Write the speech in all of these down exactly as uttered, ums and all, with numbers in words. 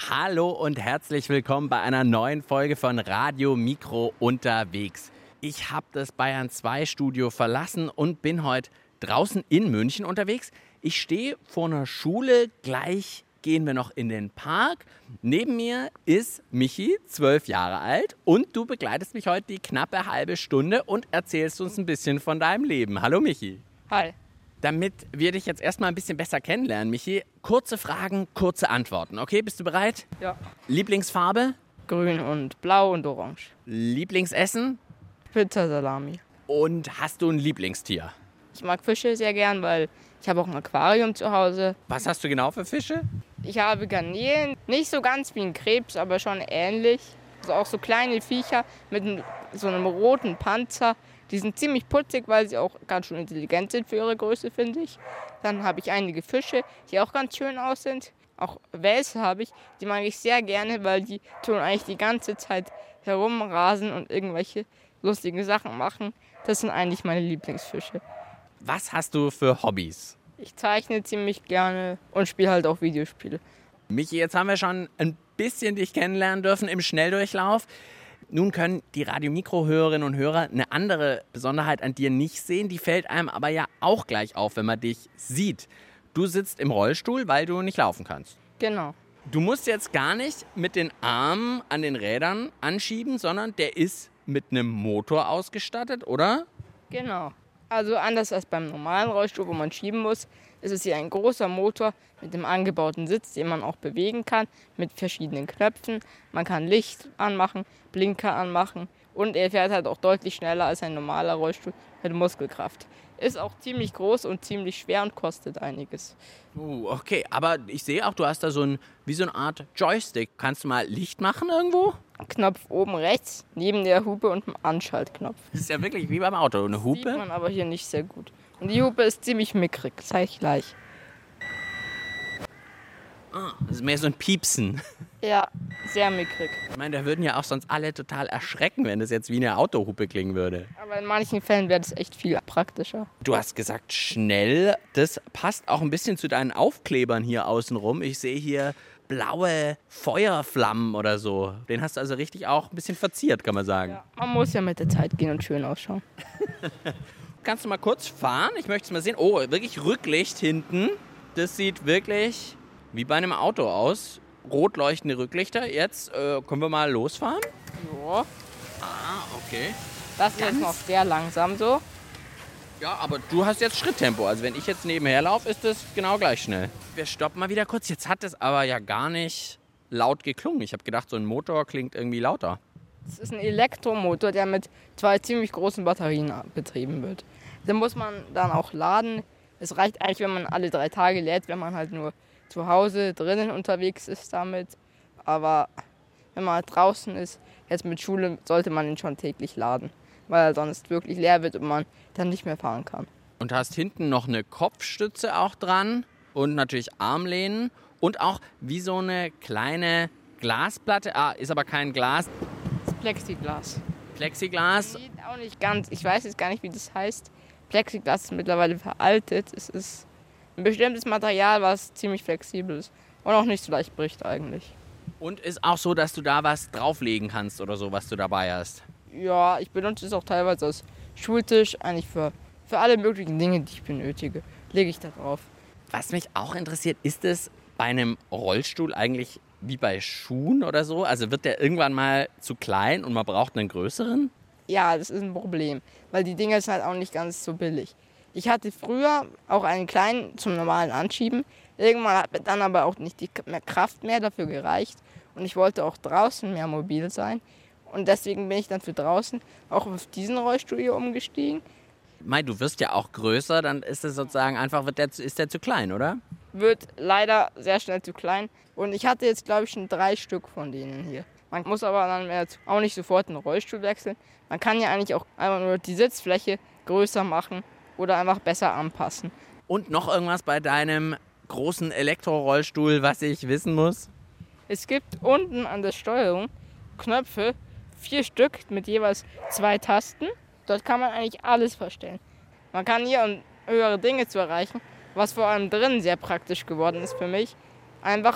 Hallo und herzlich willkommen bei einer neuen Folge von Radio Mikro unterwegs. Ich habe das Bayern zwei Studio verlassen und bin heute draußen in München unterwegs. Ich stehe vor einer Schule, gleich gehen wir noch in den Park. Neben mir ist Michi, zwölf Jahre alt, und du begleitest mich heute die knappe halbe Stunde und erzählst uns ein bisschen von deinem Leben. Hallo Michi. Hi. Damit wir dich jetzt erstmal ein bisschen besser kennenlernen, Michi, kurze Fragen, kurze Antworten. Okay, bist du bereit? Ja. Lieblingsfarbe? Grün und blau und orange. Lieblingsessen? Pizza Salami. Und hast du ein Lieblingstier? Ich mag Fische sehr gern, weil ich habe auch ein Aquarium zu Hause. Was hast du genau für Fische? Ich habe Garnelen, nicht so ganz wie ein Krebs, aber schon ähnlich. Also auch so kleine Viecher mit einem, so einem roten Panzer. Die sind ziemlich putzig, weil sie auch ganz schön intelligent sind für ihre Größe, finde ich. Dann habe ich einige Fische, die auch ganz schön aus sind. Auch Wälse habe ich, die mag ich sehr gerne, weil die tun eigentlich die ganze Zeit herumrasen und irgendwelche lustigen Sachen machen. Das sind eigentlich meine Lieblingsfische. Was hast du für Hobbys? Ich zeichne ziemlich gerne und spiele halt auch Videospiele. Michi, jetzt haben wir schon ein bisschen dich kennenlernen dürfen im Schnelldurchlauf. Nun können die Radio-Mikro-Hörerinnen und Hörer eine andere Besonderheit an dir nicht sehen. Die fällt einem aber ja auch gleich auf, wenn man dich sieht. Du sitzt im Rollstuhl, weil du nicht laufen kannst. Genau. Du musst jetzt gar nicht mit den Armen an den Rädern anschieben, sondern der ist mit einem Motor ausgestattet, oder? Genau. Also anders als beim normalen Rollstuhl, wo man schieben muss, ist es hier ein großer Motor mit dem angebauten Sitz, den man auch bewegen kann, mit verschiedenen Knöpfen. Man kann Licht anmachen, Blinker anmachen und er fährt halt auch deutlich schneller als ein normaler Rollstuhl mit Muskelkraft. Ist auch ziemlich groß und ziemlich schwer und kostet einiges. Uh, okay, aber ich sehe auch, du hast da so ein, wie so eine Art Joystick. Kannst du mal Licht machen irgendwo? Knopf oben rechts, neben der Hupe und einem Anschaltknopf. Das ist ja wirklich wie beim Auto, eine Hupe. Sieht man aber hier nicht sehr gut. Und die Hupe ist ziemlich mickrig, zeige ich gleich. Ah, das ist mehr so ein Piepsen. Ja, sehr mickrig. Ich meine, da würden ja auch sonst alle total erschrecken, wenn das jetzt wie eine Autohupe klingen würde. Aber in manchen Fällen wäre das echt viel praktischer. Du hast gesagt schnell. Das passt auch ein bisschen zu deinen Aufklebern hier außenrum. Ich sehe hier blaue Feuerflammen oder so. Den hast du also richtig auch ein bisschen verziert, kann man sagen. Ja, man muss ja mit der Zeit gehen und schön ausschauen. Kannst du mal kurz fahren? Ich möchte es mal sehen. Oh, wirklich Rücklicht hinten. Das sieht wirklich wie bei einem Auto aus. Rot leuchtende Rücklichter. Jetzt äh, können wir mal losfahren. Ja. Ah, okay. Das ist jetzt noch sehr langsam so. Ja, aber du hast jetzt Schritttempo. Also wenn ich jetzt nebenher laufe, ist das genau gleich schnell. Wir stoppen mal wieder kurz. Jetzt hat es aber ja gar nicht laut geklungen. Ich habe gedacht, so ein Motor klingt irgendwie lauter. Das ist ein Elektromotor, der mit zwei ziemlich großen Batterien betrieben wird. Den muss man dann auch laden. Es reicht eigentlich, wenn man alle drei Tage lädt, wenn man halt nur zu Hause drinnen unterwegs ist damit. Aber wenn man halt draußen ist, jetzt mit Schule, sollte man ihn schon täglich laden, weil er sonst wirklich leer wird und man dann nicht mehr fahren kann. Und hast hinten noch eine Kopfstütze auch dran und natürlich Armlehnen und auch wie so eine kleine Glasplatte. Ah, ist aber kein Glas. Das ist Plexiglas. Plexiglas. Sieht auch nicht ganz, ich weiß jetzt gar nicht, wie das heißt. Plexiglas ist mittlerweile veraltet. Es ist ein bestimmtes Material, was ziemlich flexibel ist und auch nicht so leicht bricht eigentlich. Und ist auch so, dass du da was drauflegen kannst oder so, was du dabei hast. Ja, ich benutze es auch teilweise als Schultisch, eigentlich für, für alle möglichen Dinge, die ich benötige, lege ich da drauf. Was mich auch interessiert, ist es bei einem Rollstuhl eigentlich wie bei Schuhen oder so? Also wird der irgendwann mal zu klein und man braucht einen größeren? Ja, das ist ein Problem, weil die Dinger sind halt auch nicht ganz so billig. Ich hatte früher auch einen kleinen zum normalen Anschieben. Irgendwann hat mir dann aber auch nicht die Kraft mehr dafür gereicht. Und ich wollte auch draußen mehr mobil sein. Und deswegen bin ich dann für draußen auch auf diesen Rollstuhl hier umgestiegen. Mei, du wirst ja auch größer, dann ist es sozusagen einfach, wird der, ist der zu klein, oder? Wird leider sehr schnell zu klein. Und ich hatte jetzt, glaube ich, schon drei Stück von denen hier. Man muss aber dann mehr auch nicht sofort einen Rollstuhl wechseln. Man kann ja eigentlich auch einfach nur die Sitzfläche größer machen oder einfach besser anpassen. Und noch irgendwas bei deinem großen Elektrorollstuhl, was ich wissen muss? Es gibt unten an der Steuerung Knöpfe, vier Stück mit jeweils zwei Tasten. Dort kann man eigentlich alles verstellen. Man kann hier, um höhere Dinge zu erreichen, was vor allem drinnen sehr praktisch geworden ist für mich, einfach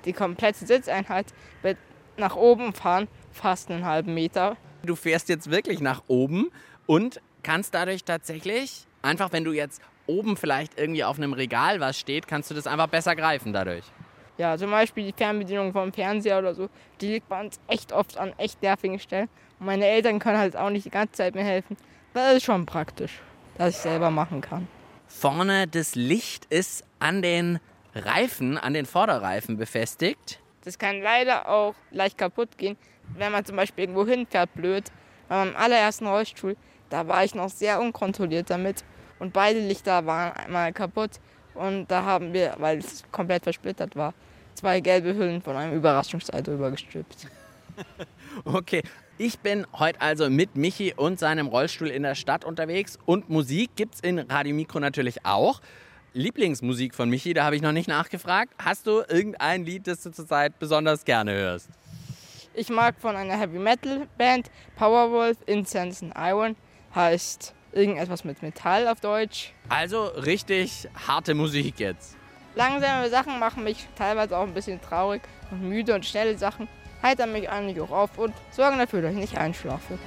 die komplette Sitzeinheit mit nach oben fahren, fast einen halben Meter. Du fährst jetzt wirklich nach oben und kannst dadurch tatsächlich, einfach wenn du jetzt oben vielleicht irgendwie auf einem Regal was steht, kannst du das einfach besser greifen dadurch. Ja, zum Beispiel die Fernbedienung vom Fernseher oder so, die liegt bei uns echt oft an echt nervigen Stellen. Und meine Eltern können halt auch nicht die ganze Zeit mir helfen. Das ist schon praktisch, dass ich selber machen kann. Vorne das Licht ist an den Reifen, an den Vorderreifen befestigt. Das kann leider auch leicht kaputt gehen, wenn man zum Beispiel irgendwo hinfährt, blöd. Bei meinem allerersten Rollstuhl, da war ich noch sehr unkontrolliert damit. Und beide Lichter waren einmal kaputt. Und da haben wir, weil es komplett versplittert war, zwei gelbe Hüllen von einem Überraschungsei drüber gestülpt. Okay, ich bin heute also mit Michi und seinem Rollstuhl in der Stadt unterwegs. Und Musik gibt's in Radio Mikro natürlich auch. Lieblingsmusik von Michi, da habe ich noch nicht nachgefragt. Hast du irgendein Lied, das du zurzeit besonders gerne hörst? Ich mag von einer Heavy-Metal-Band, Powerwolf, Incense and Iron, heißt irgendetwas mit Metall auf Deutsch. Also richtig harte Musik jetzt. Langsame Sachen machen mich teilweise auch ein bisschen traurig und müde und schnelle Sachen heitern mich eigentlich auch auf und sorgen dafür, dass ich nicht einschlafe.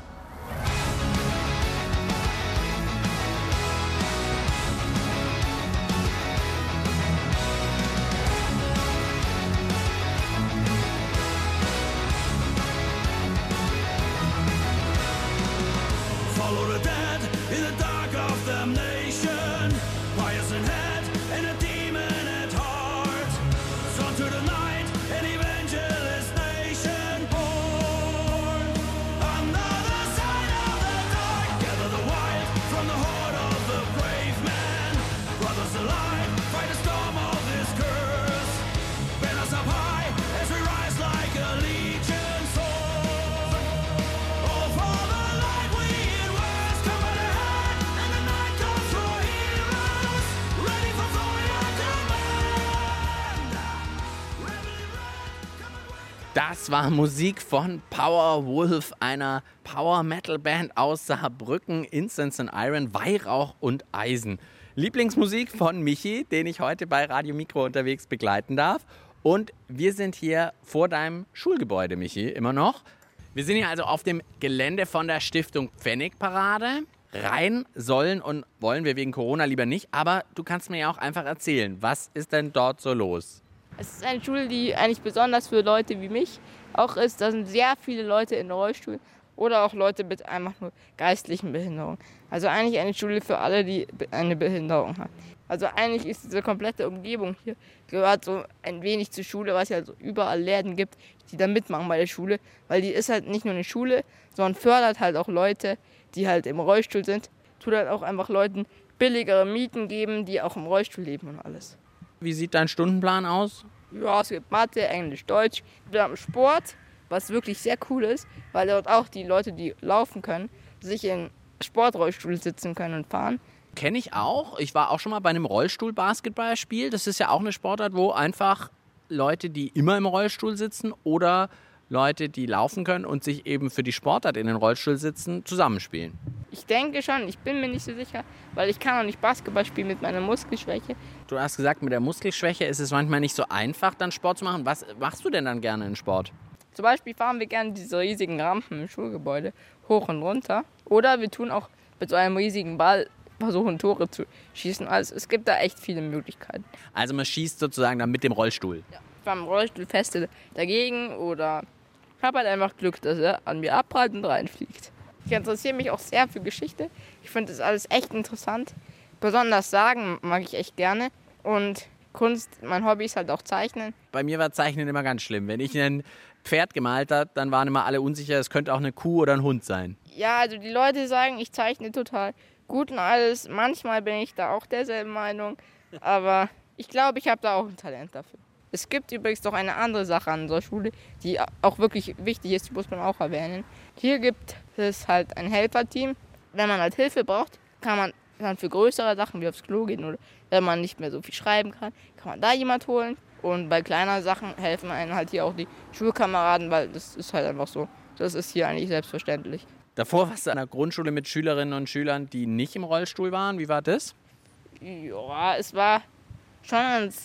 Das war Musik von Powerwolf, einer Power-Metal-Band aus Saarbrücken, Incense and Iron, Weihrauch und Eisen. Lieblingsmusik von Michi, den ich heute bei Radio Mikro unterwegs begleiten darf. Und wir sind hier vor deinem Schulgebäude, Michi, immer noch. Wir sind hier also auf dem Gelände von der Stiftung Pfennigparade. Rein sollen und wollen wir wegen Corona lieber nicht, aber du kannst mir ja auch einfach erzählen, was ist denn dort so los? Es ist eine Schule, die eigentlich besonders für Leute wie mich auch ist. Da sind sehr viele Leute in Rollstuhl oder auch Leute mit einfach nur geistlichen Behinderungen. Also eigentlich eine Schule für alle, die eine Behinderung haben. Also eigentlich ist diese komplette Umgebung hier, gehört so ein wenig zur Schule, weil es ja so überall Läden gibt, die da mitmachen bei der Schule. Weil die ist halt nicht nur eine Schule, sondern fördert halt auch Leute, die halt im Rollstuhl sind. Tut halt auch einfach Leuten billigere Mieten geben, die auch im Rollstuhl leben und alles. Wie sieht dein Stundenplan aus? Ja, es gibt Mathe, Englisch, Deutsch. Wir haben Sport, was wirklich sehr cool ist, weil dort auch die Leute, die laufen können, sich in Sportrollstuhl sitzen können und fahren. Kenne ich auch. Ich war auch schon mal bei einem Rollstuhl-Basketballspiel. Das ist ja auch eine Sportart, wo einfach Leute, die immer im Rollstuhl sitzen oder Leute, die laufen können und sich eben für die Sportart in den Rollstuhl sitzen, zusammenspielen. Ich denke schon, ich bin mir nicht so sicher, weil ich kann auch nicht Basketball spielen mit meiner Muskelschwäche. Du hast gesagt, mit der Muskelschwäche ist es manchmal nicht so einfach, dann Sport zu machen. Was machst du denn dann gerne in Sport? Zum Beispiel fahren wir gerne diese riesigen Rampen im Schulgebäude hoch und runter. Oder wir tun auch mit so einem riesigen Ball versuchen, Tore zu schießen. Also es gibt da echt viele Möglichkeiten. Also man schießt sozusagen dann mit dem Rollstuhl? Ja. Beim Rollstuhl feste dagegen oder ich habe halt einfach Glück, dass er an mir abprallt und reinfliegt. Ich interessiere mich auch sehr für Geschichte. Ich finde das alles echt interessant. Besonders Sagen mag ich echt gerne. Und Kunst, mein Hobby ist halt auch Zeichnen. Bei mir war Zeichnen immer ganz schlimm. Wenn ich ein Pferd gemalt habe, dann waren immer alle unsicher, es könnte auch eine Kuh oder ein Hund sein. Ja, also die Leute sagen, ich zeichne total gut und alles. Manchmal bin ich da auch derselben Meinung. Aber ich glaube, ich habe da auch ein Talent dafür. Es gibt übrigens noch eine andere Sache an unserer Schule, die auch wirklich wichtig ist, die muss man auch erwähnen. Hier gibt es halt ein Helferteam. Wenn man halt Hilfe braucht, kann man dann für größere Sachen wie aufs Klo gehen oder wenn man nicht mehr so viel schreiben kann, kann man da jemand holen. Und bei kleineren Sachen helfen einem halt hier auch die Schulkameraden, weil das ist halt einfach so. Das ist hier eigentlich selbstverständlich. Davor warst du an einer Grundschule mit Schülerinnen und Schülern, die nicht im Rollstuhl waren. Wie war das? Ja, es war schon ganz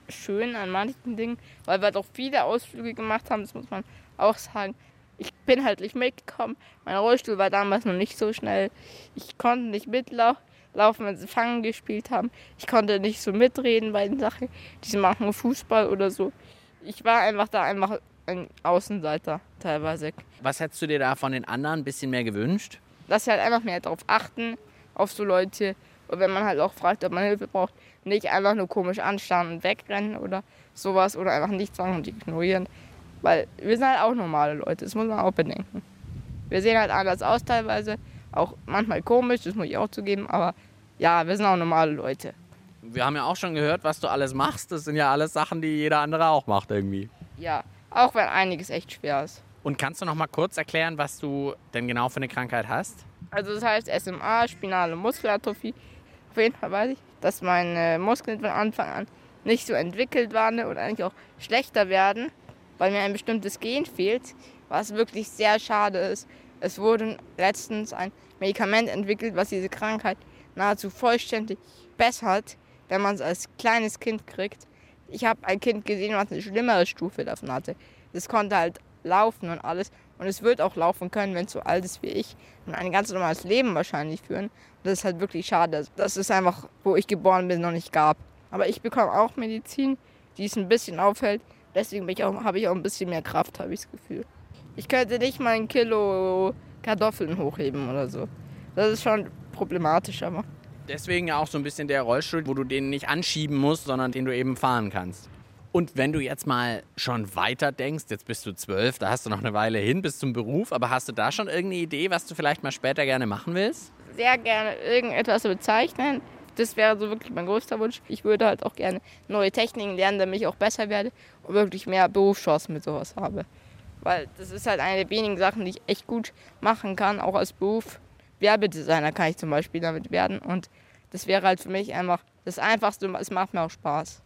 schön an manchen Dingen, weil wir doch viele Ausflüge gemacht haben, das muss man auch sagen. Ich bin halt nicht mitgekommen, mein Rollstuhl war damals noch nicht so schnell. Ich konnte nicht mitlaufen, wenn sie Fangen gespielt haben. Ich konnte nicht so mitreden bei den Sachen, die machen Fußball oder so. Ich war einfach da einfach ein Außenseiter teilweise. Was hättest du dir da von den anderen ein bisschen mehr gewünscht? Dass sie halt einfach mehr darauf achten, auf so Leute. Und wenn man halt auch fragt, ob man Hilfe braucht, nicht einfach nur komisch anstarren und wegrennen oder sowas oder einfach nichts sagen und ignorieren. Weil wir sind halt auch normale Leute, das muss man auch bedenken. Wir sehen halt anders aus teilweise, auch manchmal komisch, das muss ich auch zugeben, aber ja, wir sind auch normale Leute. Wir haben ja auch schon gehört, was du alles machst. Das sind ja alles Sachen, die jeder andere auch macht irgendwie. Ja, auch wenn einiges echt schwer ist. Und kannst du noch mal kurz erklären, was du denn genau für eine Krankheit hast? Also das heißt S M A, spinale Muskelatrophie. Auf jeden Fall weiß ich, dass meine Muskeln von Anfang an nicht so entwickelt waren und eigentlich auch schlechter werden, weil mir ein bestimmtes Gen fehlt, was wirklich sehr schade ist. Es wurde letztens ein Medikament entwickelt, was diese Krankheit nahezu vollständig bessert, wenn man es als kleines Kind kriegt. Ich habe ein Kind gesehen, was eine schlimmere Stufe davon hatte. Das konnte halt laufen und alles. Und es wird auch laufen können, wenn es so alt ist wie ich. Und ein ganz normales Leben wahrscheinlich führen. Und das ist halt wirklich schade. Das ist einfach, wo ich geboren bin, noch nicht gab. Aber ich bekomme auch Medizin, die es ein bisschen aufhält. Deswegen habe ich auch ein bisschen mehr Kraft, habe ich das Gefühl. Ich könnte nicht mal ein Kilo Kartoffeln hochheben oder so. Das ist schon problematisch, aber... Deswegen ja auch so ein bisschen der Rollstuhl, wo du den nicht anschieben musst, sondern den du eben fahren kannst. Und wenn du jetzt mal schon weiter denkst, jetzt bist du zwölf, da hast du noch eine Weile hin bis zum Beruf, aber hast du da schon irgendeine Idee, was du vielleicht mal später gerne machen willst? Sehr gerne irgendetwas bezeichnen. Das wäre so wirklich mein größter Wunsch. Ich würde halt auch gerne neue Techniken lernen, damit ich auch besser werde und wirklich mehr Berufschancen mit sowas habe. Weil das ist halt eine der wenigen Sachen, die ich echt gut machen kann, auch als Beruf. Werbedesigner kann ich zum Beispiel damit werden und das wäre halt für mich einfach das Einfachste und es macht mir auch Spaß.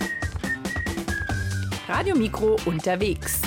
Radio Mikro unterwegs.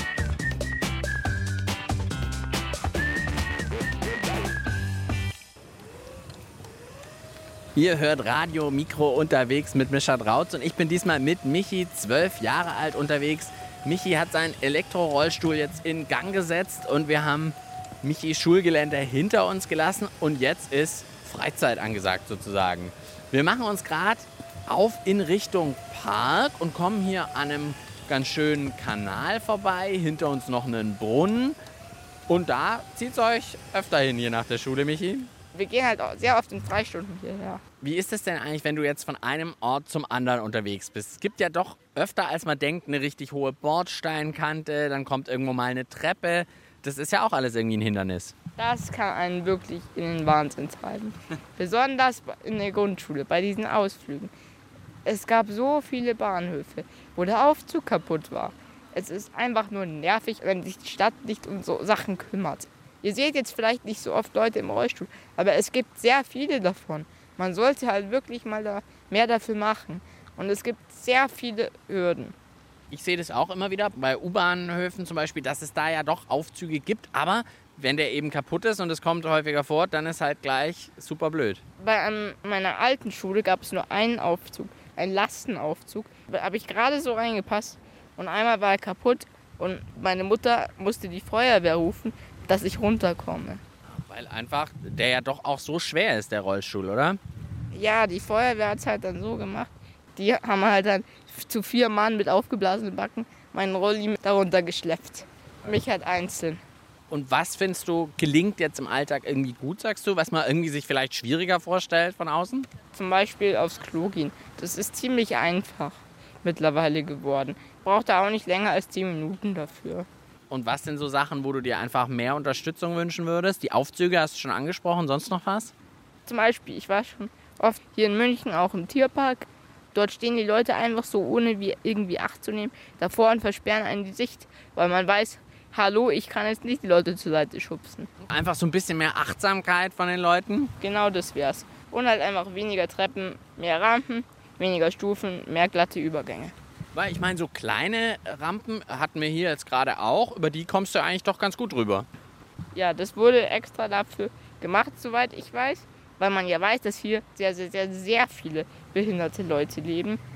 Ihr hört Radio Mikro unterwegs mit Mischa Drautz und ich bin diesmal mit Michi, zwölf Jahre alt, unterwegs. Michi hat seinen Elektrorollstuhl jetzt in Gang gesetzt und wir haben Michis Schulgelände hinter uns gelassen und jetzt ist Freizeit angesagt sozusagen. Wir machen uns gerade auf in Richtung Park und kommen hier an einem ganz schönen Kanal vorbei, hinter uns noch einen Brunnen und da zieht es euch öfter hin hier nach der Schule, Michi? Wir gehen halt auch sehr oft in Freistunden hierher. Wie ist es denn eigentlich, wenn du jetzt von einem Ort zum anderen unterwegs bist? Es gibt ja doch öfter, als man denkt, eine richtig hohe Bordsteinkante, dann kommt irgendwo mal eine Treppe. Das ist ja auch alles irgendwie ein Hindernis. Das kann einen wirklich in den Wahnsinn treiben. Besonders in der Grundschule, bei diesen Ausflügen. Es gab so viele Bahnhöfe, wo der Aufzug kaputt war. Es ist einfach nur nervig, wenn sich die Stadt nicht um so Sachen kümmert. Ihr seht jetzt vielleicht nicht so oft Leute im Rollstuhl, aber es gibt sehr viele davon. Man sollte halt wirklich mal da mehr dafür machen. Und es gibt sehr viele Hürden. Ich sehe das auch immer wieder bei U-Bahnhöfen zum Beispiel, dass es da ja doch Aufzüge gibt. Aber wenn der eben kaputt ist und es kommt häufiger vor, dann ist halt gleich super blöd. Bei einem, meiner alten Schule gab es nur einen Aufzug, einen Lastenaufzug. Da habe ich gerade so reingepasst und einmal war er kaputt und meine Mutter musste die Feuerwehr rufen, dass ich runterkomme. Weil einfach der ja doch auch so schwer ist, der Rollstuhl, oder? Ja, die Feuerwehr hat es halt dann so gemacht. Die haben halt dann zu vier Mann mit aufgeblasenen Backen meinen Rolli darunter geschleppt. Mich halt einzeln. Und was findest du, gelingt jetzt im Alltag irgendwie gut, sagst du? Was man irgendwie sich vielleicht schwieriger vorstellt von außen? Zum Beispiel aufs Klo gehen. Das ist ziemlich einfach mittlerweile geworden. Braucht da auch nicht länger als zehn Minuten dafür. Und was sind so Sachen, wo du dir einfach mehr Unterstützung wünschen würdest? Die Aufzüge hast du schon angesprochen, sonst noch was? Zum Beispiel, ich war schon oft hier in München, auch im Tierpark. Dort stehen die Leute einfach so, ohne wie irgendwie Acht zu nehmen, davor und versperren einen die Sicht, weil man weiß, hallo, ich kann jetzt nicht die Leute zur Seite schubsen. Einfach so ein bisschen mehr Achtsamkeit von den Leuten? Genau das wär's. Und halt einfach weniger Treppen, mehr Rampen, weniger Stufen, mehr glatte Übergänge. Weil ich meine, so kleine Rampen hatten wir hier jetzt gerade auch, über die kommst du eigentlich doch ganz gut rüber. Ja, das wurde extra dafür gemacht, soweit ich weiß, weil man ja weiß, dass hier sehr, sehr, sehr, sehr viele behinderte Leute leben.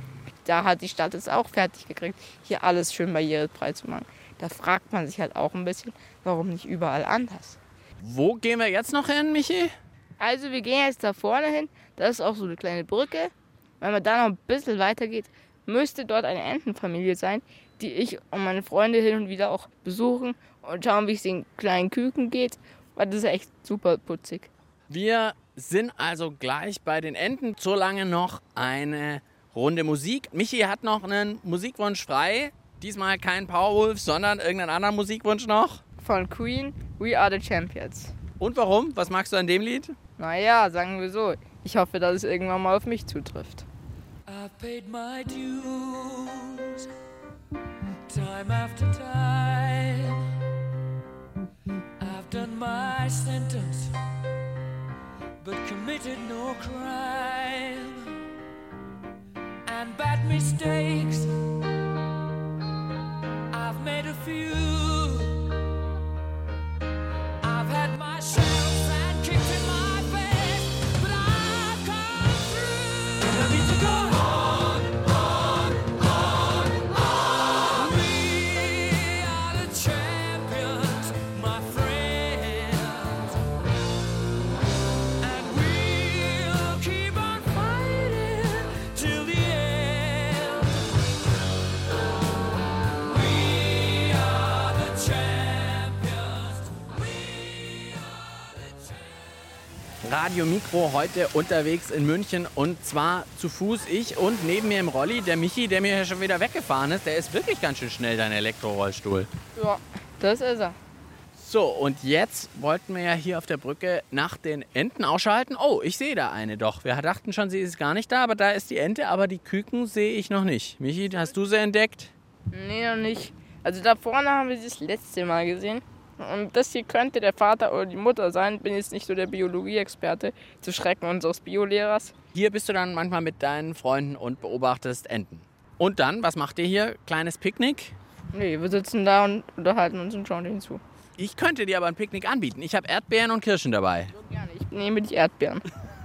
da hat die Stadt es auch fertig gekriegt, hier alles schön barrierefrei zu machen. Da fragt man sich halt auch ein bisschen, warum nicht überall anders. Wo gehen wir jetzt noch hin, Michi? Also wir gehen jetzt da vorne hin, da ist auch so eine kleine Brücke. Wenn man da noch ein bisschen weiter geht, müsste dort eine Entenfamilie sein, die ich und meine Freunde hin und wieder auch besuchen und schauen, wie es den kleinen Küken geht, weil das ist echt super putzig. Wir sind also gleich bei den Enten. So lange noch eine Runde Musik. Michi hat noch einen Musikwunsch frei. Diesmal kein Powerwolf, sondern irgendeinen anderen Musikwunsch noch. Von Queen, We Are the Champions. Und warum? Was magst du an dem Lied? Naja, sagen wir so, ich hoffe, dass es irgendwann mal auf mich zutrifft. I've paid my dues, time after time. I've done my sentence, but committed no crime. And bad mistakes, I've made a few. I've had my shells and kicked in my face, but I've come through. And I need to go on, on, on, on. We are the champions, my friends, and we'll keep on fighting till the end. We are the champions. We are the champions. Radio Mikro heute unterwegs in München und zwar zu Fuß ich und neben mir im Rolli der Michi, der mir ja schon wieder weggefahren ist. Der ist wirklich ganz schön schnell, dein Elektrorollstuhl. Ja, das ist er. So, und jetzt wollten wir ja hier auf der Brücke nach den Enten ausschalten. Oh, ich sehe da eine doch. Wir dachten schon, sie ist gar nicht da, aber da ist die Ente, aber die Küken sehe ich noch nicht. Michi, hast du sie entdeckt? Nee, noch nicht. Also da vorne haben wir sie das letzte Mal gesehen. Und das hier könnte der Vater oder die Mutter sein. Bin jetzt nicht so der Biologieexperte, zu Schrecken unseres Biolehrers. Hier bist du dann manchmal mit deinen Freunden und beobachtest Enten. Und dann, was macht ihr hier? Kleines Picknick? Nee, wir sitzen da und unterhalten uns und schauen denen zu. Ich könnte dir aber ein Picknick anbieten. Ich habe Erdbeeren und Kirschen dabei. Gerne, ich nehme die Erdbeeren.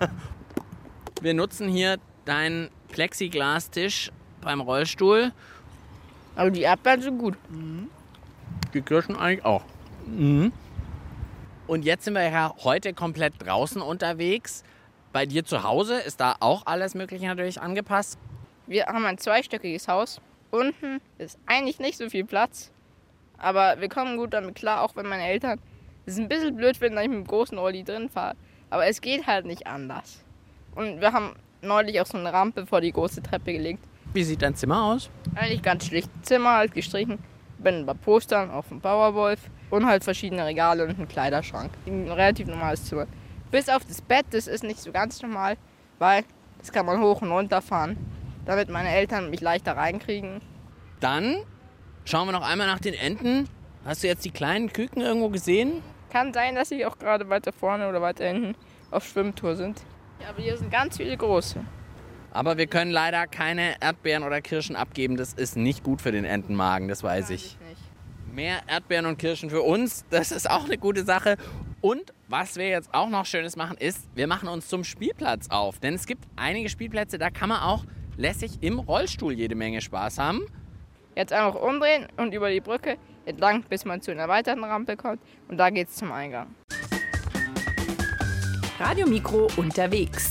Wir nutzen hier deinen Plexiglastisch beim Rollstuhl. Aber die Erdbeeren sind gut. Die Kirschen eigentlich auch. Mhm. Und jetzt sind wir ja heute komplett draußen unterwegs. Bei dir zu Hause ist da auch alles Mögliche natürlich angepasst. Wir haben ein zweistöckiges Haus. Unten ist eigentlich nicht so viel Platz. Aber wir kommen gut damit klar, auch wenn meine Eltern es ist ein bisschen blöd finden, dass ich mit dem großen Rolli drin fahre. Aber es geht halt nicht anders. Und wir haben neulich auch so eine Rampe vor die große Treppe gelegt. Wie sieht dein Zimmer aus? Eigentlich ganz schlicht. Zimmer halt gestrichen. Bin ein paar Postern auf dem Powerwolf. Und halt verschiedene Regale und einen Kleiderschrank. Ein relativ normales Zimmer. Bis auf das Bett, das ist nicht so ganz normal, weil das kann man hoch und runter fahren, damit meine Eltern mich leichter reinkriegen. Dann schauen wir noch einmal nach den Enten. Hast du jetzt die kleinen Küken irgendwo gesehen? Kann sein, dass sie auch gerade weiter vorne oder weiter hinten auf Schwimmtour sind. Ja, aber hier sind ganz viele große. Aber wir können leider keine Erdbeeren oder Kirschen abgeben. Das ist nicht gut für den Entenmagen, das weiß ich. Nicht. Mehr Erdbeeren und Kirschen für uns, das ist auch eine gute Sache. Und was wir jetzt auch noch Schönes machen, ist, wir machen uns zum Spielplatz auf. Denn es gibt einige Spielplätze, da kann man auch lässig im Rollstuhl jede Menge Spaß haben. Jetzt einfach umdrehen und über die Brücke entlang, bis man zu einer weiteren Rampe kommt. Und da geht's zum Eingang. Radio Mikro unterwegs.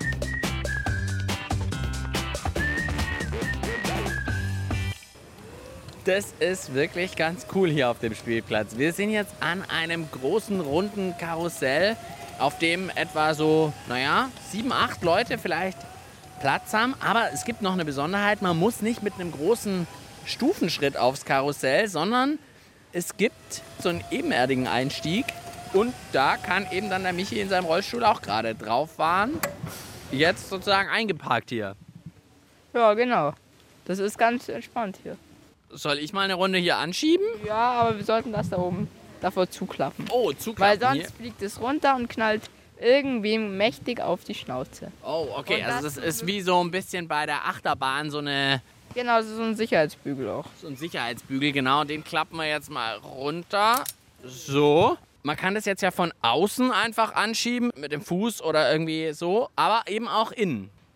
Das ist wirklich ganz cool hier auf dem Spielplatz. Wir sind jetzt an einem großen, runden Karussell, auf dem etwa so, naja, sieben, acht Leute vielleicht Platz haben. Aber es gibt noch eine Besonderheit, man muss nicht mit einem großen Stufenschritt aufs Karussell, sondern es gibt so einen ebenerdigen Einstieg. Und da kann eben dann der Michi in seinem Rollstuhl auch gerade drauf fahren. Jetzt sozusagen eingeparkt hier. Ja, genau. Das ist ganz entspannt hier. Soll ich mal eine Runde hier anschieben? Ja, aber wir sollten das da oben davor zuklappen. Oh, zuklappen. Weil sonst hier. fliegt es runter und knallt irgendwem mächtig auf die Schnauze. Oh, okay. Und Also das das ist wie so ein bisschen bei der Achterbahn so, eine, Genau, das ist so ein Sicherheitsbügel auch. so ein Sicherheitsbügel. Genau, den klappen wir jetzt mal runter. So. Man kann das jetzt ja von außen einfach anschieben, mit dem Fuß oder irgendwie so, aber eben auch innen.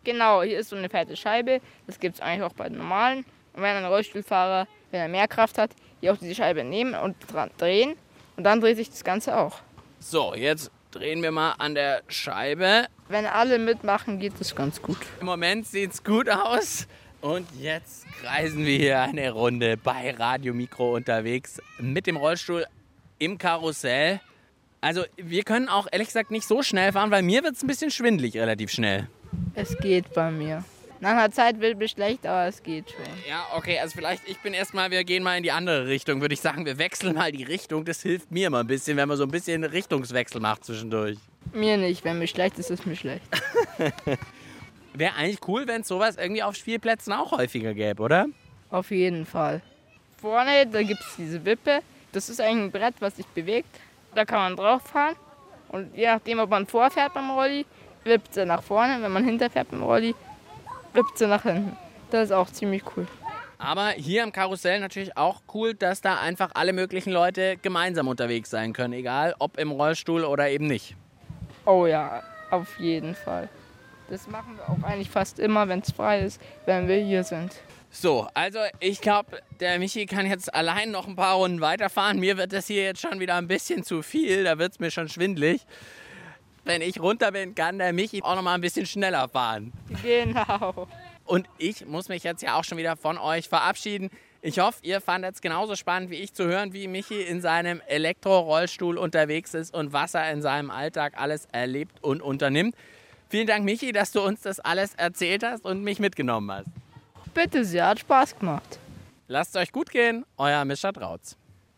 Genau, hier ist so eine fette Scheibe. Das gibt es eigentlich auch bei den normalen. Und wenn ein Rollstuhlfahrer, wenn er mehr Kraft hat, hier auch diese Scheibe nehmen und dran drehen. Und dann dreht sich das Ganze auch. So, jetzt drehen wir mal an der Scheibe. Wenn alle mitmachen, geht es ganz gut. Im Moment sieht's gut aus. Und jetzt kreisen wir hier eine Runde bei Radio Mikro unterwegs mit dem Rollstuhl im Karussell. Also wir können auch ehrlich gesagt nicht so schnell fahren, weil mir wird es ein bisschen schwindelig relativ schnell. Es geht bei mir. Nach einer Zeit wird es schlecht, aber es geht schon. Ja, okay, also vielleicht, ich bin erstmal, wir gehen mal in die andere Richtung, würde ich sagen. Wir wechseln mal die Richtung, das hilft mir immer ein bisschen, wenn man so ein bisschen Richtungswechsel macht zwischendurch. Mir nicht, wenn mir schlecht ist, ist mir schlecht. Wäre eigentlich cool, wenn es sowas irgendwie auf Spielplätzen auch häufiger gäbe, oder? Auf jeden Fall. Vorne, da gibt es diese Wippe. Das ist eigentlich ein Brett, was sich bewegt. Da kann man drauf fahren. Und je nachdem, ob man vorfährt beim Rolli, wippt sie nach vorne. Wenn man hinterfährt beim Rolli, wippt sie nach hinten. Das ist auch ziemlich cool. Aber hier am Karussell natürlich auch cool, dass da einfach alle möglichen Leute gemeinsam unterwegs sein können. Egal, ob im Rollstuhl oder eben nicht. Oh ja, auf jeden Fall. Das machen wir auch eigentlich fast immer, wenn es frei ist, wenn wir hier sind. So, also ich glaube, der Michi kann jetzt allein noch ein paar Runden weiterfahren. Mir wird das hier jetzt schon wieder ein bisschen zu viel, da wird es mir schon schwindelig. Wenn ich runter bin, kann der Michi auch noch mal ein bisschen schneller fahren. Genau. Und ich muss mich jetzt ja auch schon wieder von euch verabschieden. Ich hoffe, ihr fandet es genauso spannend wie ich zu hören, wie Michi in seinem Elektrorollstuhl unterwegs ist und was er in seinem Alltag alles erlebt und unternimmt. Vielen Dank, Michi, dass du uns das alles erzählt hast und mich mitgenommen hast. Bitte sehr, hat Spaß gemacht. Lasst es euch gut gehen, euer Mischa Trautz.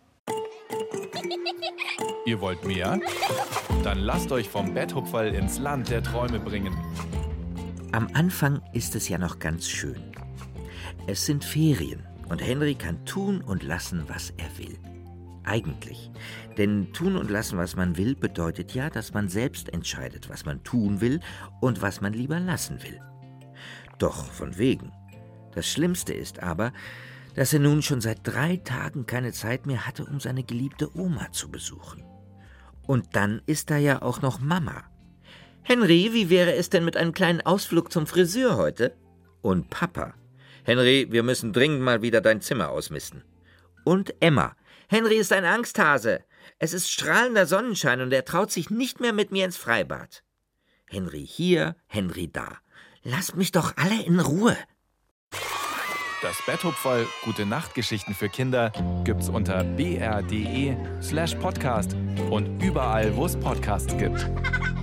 Ihr wollt mehr? Dann lasst euch vom Betthupferl ins Land der Träume bringen. Am Anfang ist es ja noch ganz schön. Es sind Ferien und Henry kann tun und lassen, was er will. Eigentlich. Denn tun und lassen, was man will, bedeutet ja, dass man selbst entscheidet, was man tun will und was man lieber lassen will. Doch von wegen. Das Schlimmste ist aber, dass er nun schon seit drei Tagen keine Zeit mehr hatte, um seine geliebte Oma zu besuchen. Und dann ist da ja auch noch Mama. Henry, wie wäre es denn mit einem kleinen Ausflug zum Friseur heute? Und Papa. Henry, wir müssen dringend mal wieder dein Zimmer ausmisten. Und Emma. Henry ist ein Angsthase. Es ist strahlender Sonnenschein und er traut sich nicht mehr mit mir ins Freibad. Henry hier, Henry da. Lasst mich doch alle in Ruhe. Das Betthupferl, gute Nachtgeschichten für Kinder, gibt's unter b r punkt d e slash podcast und überall, wo es Podcasts gibt.